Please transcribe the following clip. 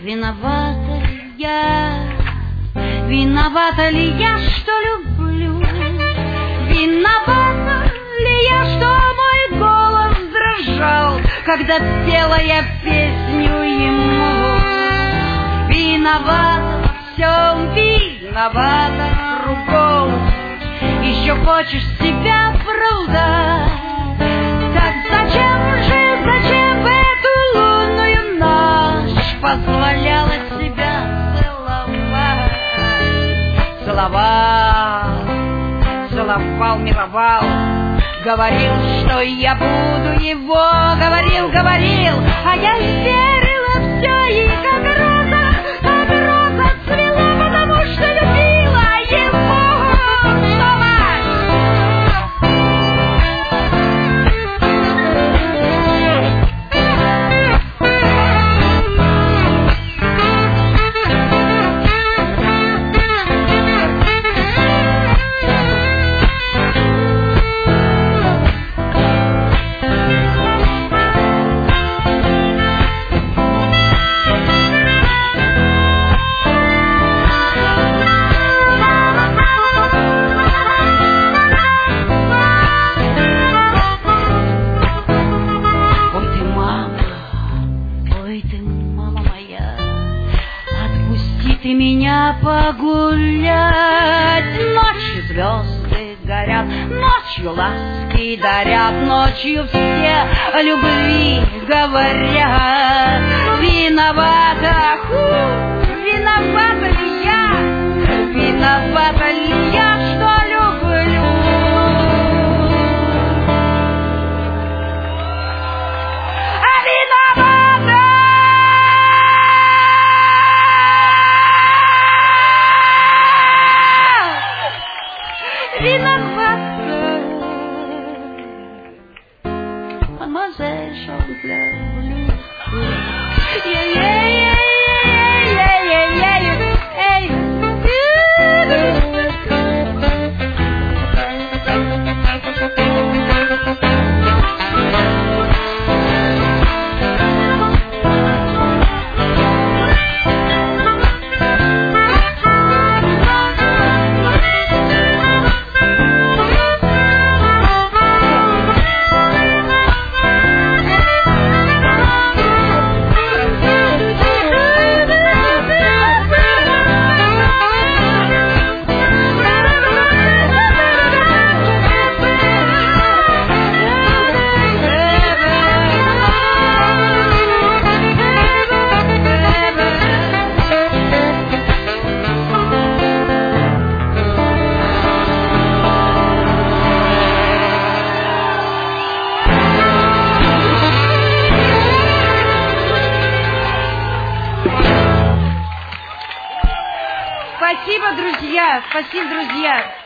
виновата ли я, что люблю? Виновата ли я, что мой голос дрожал, когда пела я песню ему? Виновата во всем, виновата кругом. Еще хочешь себя оправдать? Так зачем в эту лунную ночь позволяла себя целовал, миловал, говорил, что я буду его, говорил, а я верила все, и как роза цвела, потому что любила его снова. Меня погулять, ночью звезды горят, ночью ласки дарят, ночью все о любви говорят. Виновата ли я, что люблю? Виновата, мадемуазель Шонфлер. Спасибо, друзья!